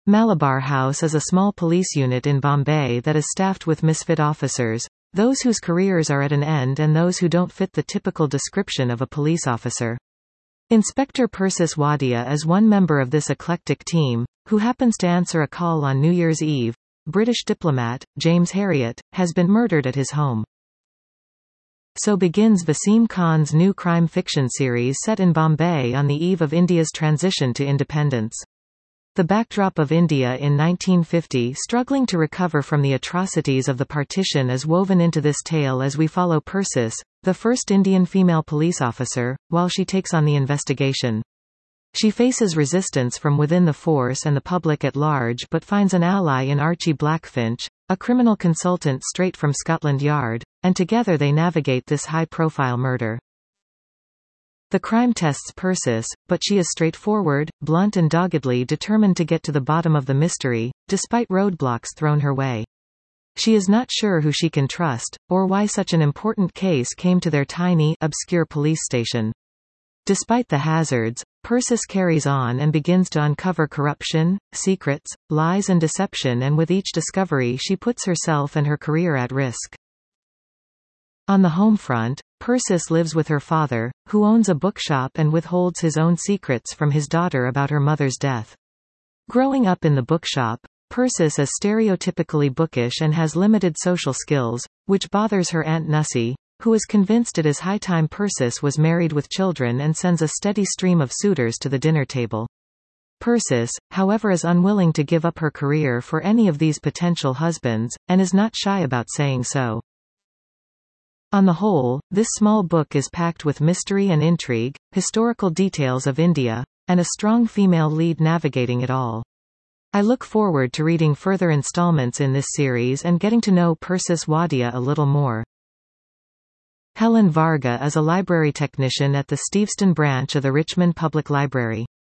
Malabar House is a small police unit in Bombay that is staffed with misfit officers, those whose careers are at an end and those who don't fit the typical description of a police officer. Inspector Persis Wadia is one member of this eclectic team, who happens to answer a call on New Year's Eve. British diplomat, James Herriot, has been murdered at his home. So begins Wasim Khan's new crime fiction series set in Bombay on the eve of India's transition to independence. The backdrop of India in 1950 struggling to recover from the atrocities of the partition is woven into this tale as we follow Persis, the first Indian female police officer, while she takes on the investigation. She faces resistance from within the force and the public at large but finds an ally in Archie Blackfinch, a criminal consultant straight from Scotland Yard, and together they navigate this high-profile murder. The crime tests Persis, but she is straightforward, blunt and doggedly determined to get to the bottom of the mystery, despite roadblocks thrown her way. She is not sure who she can trust, or why such an important case came to their tiny, obscure police station. Despite the hazards, Persis carries on and begins to uncover corruption, secrets, lies and deception, and with each discovery she puts herself and her career at risk. On the home front, Persis lives with her father, who owns a bookshop and withholds his own secrets from his daughter about her mother's death. Growing up in the bookshop, Persis is stereotypically bookish and has limited social skills, which bothers her Aunt Nussie, who is convinced it is high time Persis was married with children and sends a steady stream of suitors to the dinner table. Persis, however, is unwilling to give up her career for any of these potential husbands, and is not shy about saying so. On the whole, this small book is packed with mystery and intrigue, historical details of India, and a strong female lead navigating it all. I look forward to reading further installments in this series and getting to know Persis Wadia a little more. Helen Varga is a library technician at the Steveston branch of the Richmond Public Library.